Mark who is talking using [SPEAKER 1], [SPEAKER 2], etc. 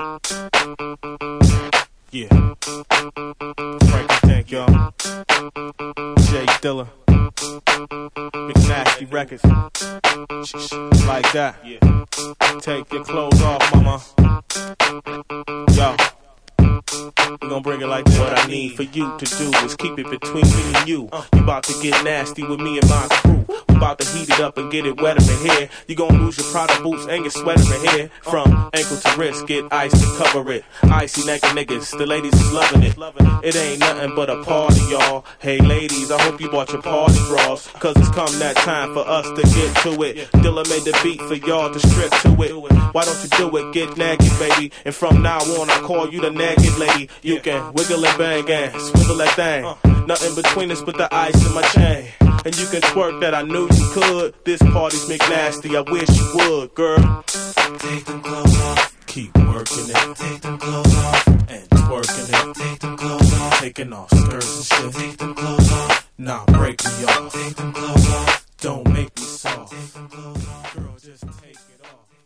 [SPEAKER 1] Yeah. Frankie Tank, y'all. Jay Dilla. Big Nasty Records. Like that. Take your clothes off, mama. Yo. We gon' bring it like this. What I need for you to do is keep it between me and you. You about to get nasty with me and my crew. We about to heat it up and get it wetter in here. You gon' lose your Prada boots and your sweater in here. From ankle to wrist, get ice to cover it. Icy naked niggas, the ladies is loving it. It ain't nothing but a party, y'all. Hey ladies, I hope you bought your party drawers, cause it's come that time for us to get to it. Dilla made the beat for y'all to strip to it. Why don't you do it? Get naked, baby. And from now on, I call you the naked lady. You can wiggle and bang and swivel that thing. Nothing between us but the ice in my chain. And you can twerk that, I knew you could. This party's McNasty, I wish you would, girl.
[SPEAKER 2] Take them clothes off.
[SPEAKER 1] Keep working it.
[SPEAKER 2] Take them clothes off.
[SPEAKER 1] And twerking it.
[SPEAKER 2] Take them clothes off.
[SPEAKER 1] Taking off skirts and shit.
[SPEAKER 2] Take them clothes off.
[SPEAKER 1] Nah, break me off.
[SPEAKER 2] Take them clothes off.
[SPEAKER 1] Don't make me soft.
[SPEAKER 2] Take them clothes off.
[SPEAKER 1] Girl, just take it off.